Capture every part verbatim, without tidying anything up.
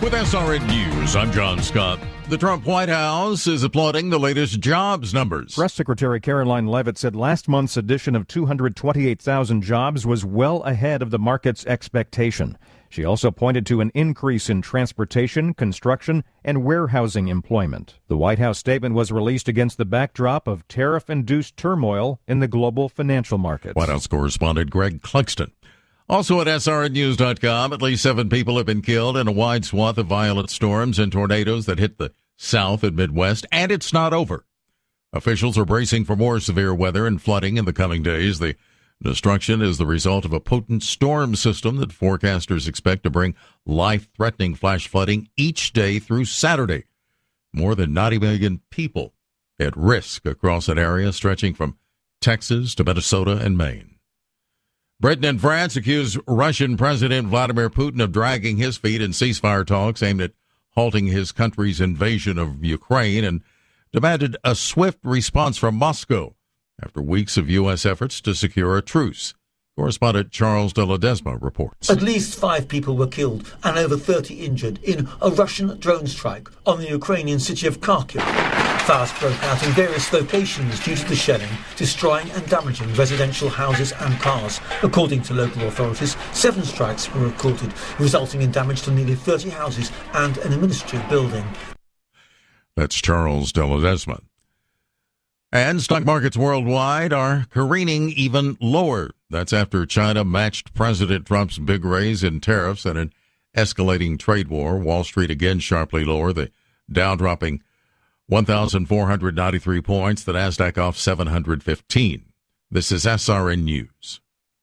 With S R N News, I'm John Scott. The Trump White House is applauding the latest jobs numbers. Press Secretary Caroline Leavitt said last month's addition of two hundred twenty-eight thousand jobs was well ahead of the market's expectation. She also pointed to an increase in transportation, construction, and warehousing employment. The White House statement was released against the backdrop of tariff-induced turmoil in the global financial markets. White House correspondent Greg Clugston. Also at S R N news dot com, at least seven people have been killed in a wide swath of violent storms and tornadoes that hit the South and Midwest, and it's not over. Officials are bracing for more severe weather and flooding in the coming days. The destruction is the result of a potent storm system that forecasters expect to bring life-threatening flash flooding each day through Saturday. More than ninety million people at risk across an area stretching from Texas to Minnesota and Maine. Britain and France accuse Russian President Vladimir Putin of dragging his feet in ceasefire talks aimed at halting his country's invasion of Ukraine and demanded a swift response from Moscow after weeks of U S efforts to secure a truce. Correspondent Charles de Ledesma reports. At least five people were killed and over thirty injured in a Russian drone strike on the Ukrainian city of Kharkiv. Fires broke out in various locations due to the shelling, destroying and damaging residential houses and cars. According to local authorities, seven strikes were recorded, resulting in damage to nearly thirty houses and an administrative building. That's Charles de Ledesma. And stock markets worldwide are careening even lower. That's after China matched President Trump's big raise in tariffs and an escalating trade war. Wall Street again sharply lower, the Dow dropping one thousand four hundred ninety-three points, the Nasdaq off seven hundred fifteen. This is S R N News.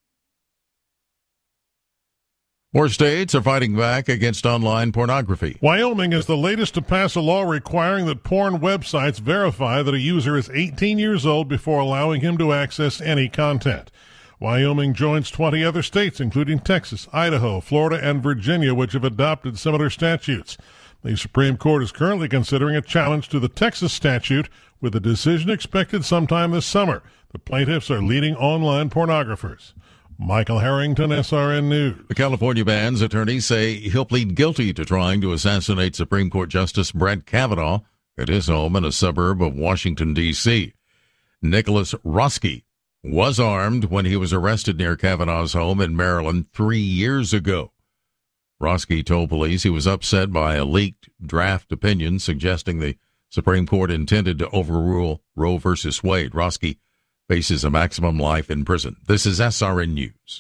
More states are fighting back against online pornography. Wyoming is the latest to pass a law requiring that porn websites verify that a user is eighteen years old before allowing him to access any content. Wyoming joins twenty other states, including Texas, Idaho, Florida, and Virginia, which have adopted similar statutes. The Supreme Court is currently considering a challenge to the Texas statute, with a decision expected sometime this summer. The plaintiffs are leading online pornographers. Michael Harrington, S R N News. The California man's attorneys say he'll plead guilty to trying to assassinate Supreme Court Justice Brett Kavanaugh at his home in a suburb of Washington, D C Nicholas Roski was armed when he was arrested near Kavanaugh's home in Maryland three years ago. Roski told police he was upset by a leaked draft opinion suggesting the Supreme Court intended to overrule Roe v. Wade. Roski faces a maximum life in prison. This is S R N News.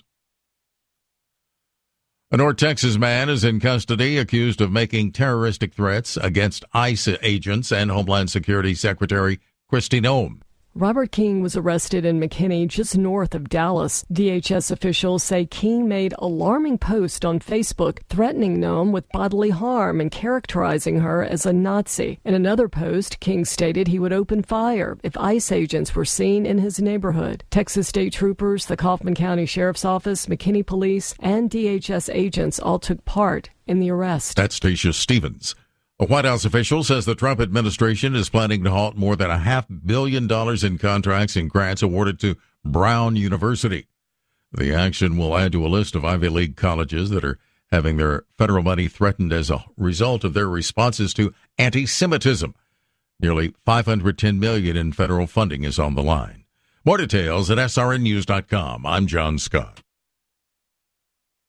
A North Texas man is in custody accused of making terroristic threats against ICE agents and Homeland Security Secretary Kristi Noem. Robert King was arrested in McKinney, just north of Dallas. D H S officials say King made alarming posts on Facebook threatening Noem with bodily harm and characterizing her as a Nazi. In another post, King stated he would open fire if ICE agents were seen in his neighborhood. Texas state troopers, the Kaufman County Sheriff's Office, McKinney Police, and D H S agents all took part in the arrest. That's Stacia Stevens. A White House official says the Trump administration is planning to halt more than a half billion dollars in contracts and grants awarded to Brown University. The action will add to a list of Ivy League colleges that are having their federal money threatened as a result of their responses to anti-Semitism. Nearly five hundred ten million dollars in federal funding is on the line. More details at S R N news dot com. I'm John Scott.